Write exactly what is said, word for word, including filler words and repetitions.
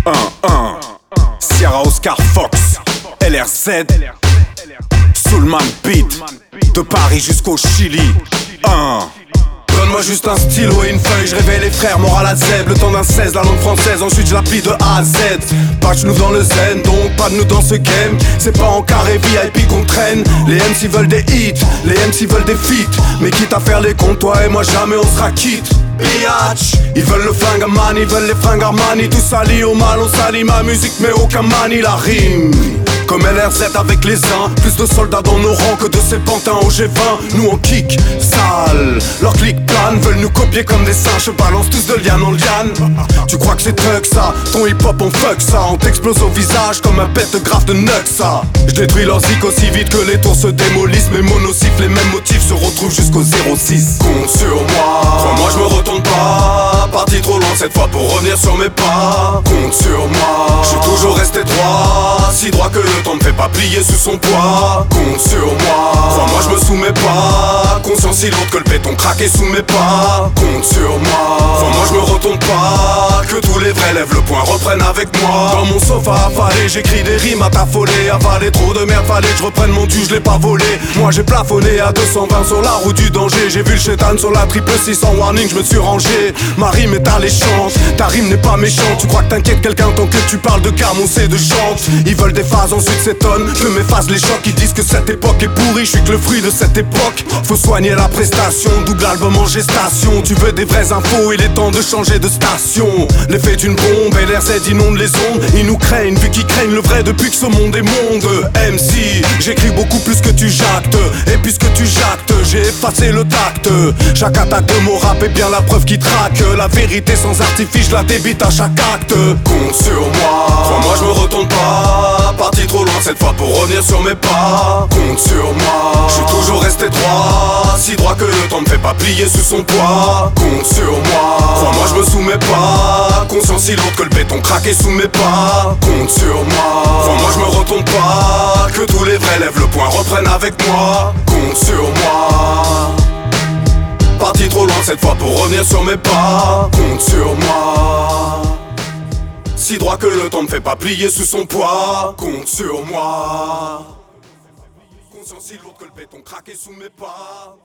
un un Sierra Oscar Fox L R Z Soulman Beat de Paris jusqu'au Chili. un Donne-moi juste un stylo et une feuille, je réveille les frères, moral à Z. Le temps d'un seize, la langue française, ensuite je l'applique de A à Z. Pas de nous dans le zen, donc pas de nous dans ce game. C'est pas en carré V I P qu'on traîne. Les M C veulent des hits, les M C veulent des feats. Mais quitte à faire les comptes, toi et moi jamais on sera quitte. Biatch, ils veulent le flingue à man, ils veulent les fringues Armani. Tout sali au mal, on salit ma musique mais aucun mani la rime. Comme L R Z avec les uns, plus de soldats dans nos rangs que de ces pantins au G vingt. Nous on kick, sale, leurs clics planent, veulent nous copier comme des singes, balance tous de liane en liane. Tu crois que c'est thug ça, ton hip hop on fuck ça. On t'explose au visage comme un bête de graphe de nuts ça. Je détruis leurs zik aussi vite que les tours se démolissent. Mes monosifs, les mêmes motifs se retrouvent jusqu'au zéro six. Compte sur moi, crois-moi je me retourne pas. Parti trop loin cette fois pour revenir sur mes pas. Compte sur moi, je suis toujours resté droit, si droit que le temps me fait pas plier sous son poids. Compte sur moi, crois-moi je me soumets pas. Conscience si lourde que le béton craqué sous mes pas. Compte sur moi, crois-moi je me retourne pas. Que tous les vrais lèvent le poing, reprennent avec moi. Dans mon sofa affalé, j'écris des rimes à t'affoler. Avaler trop de merde, fallait que je reprenne mon dû, je l'ai pas volé. Moi j'ai plafonné à deux cent vingt sur la route du danger. J'ai vu le chétan sur la triple six en warning, je me suis rangé. Ma rime est alléchante, ta rime n'est pas méchante. Tu crois que t'inquiètes quelqu'un tant que tu parles de Camus et de chante. Ils veulent des phases, ensuite s'étonnent que m'efface les chocs. Ils disent que cette époque est pourrie, je suis que le fruit de cette époque. Faut soigner la prestation, double album en gestation. Tu veux des vraies infos, il est temps de changer de station. L'effet d'une bombe, L R Z inonde les ondes. Ils nous craignent, vu qu'ils craignent le vrai depuis que ce monde est monde. M C, j'écris beaucoup plus que tu jactes. Et puisque tu jactes, j'ai effacé le tact. Chaque attaque de mon rap est bien la preuve qui traque. La vérité sans artifice, je la débite à chaque acte. Compte sur moi, crois-moi je me retourne pas. Parti trop loin cette fois pour revenir sur mes pas. Compte sur moi, je suis toujours resté droit, si droit que le temps me fait pas plier sous son poids. Compte sur moi, crois-moi je me soumets pas. Conscience si lourde que le béton craqué sous mes pas. Compte sur moi, crois-moi je me retourne pas. Que tous les vrais lèvent le poing, reprennent avec moi. Compte sur moi, parti trop loin cette fois pour revenir sur mes pas. Compte sur moi, si droit que le temps me fait pas plier sous son poids. Compte sur moi, conscience si lourde que le béton craqué sous mes pas.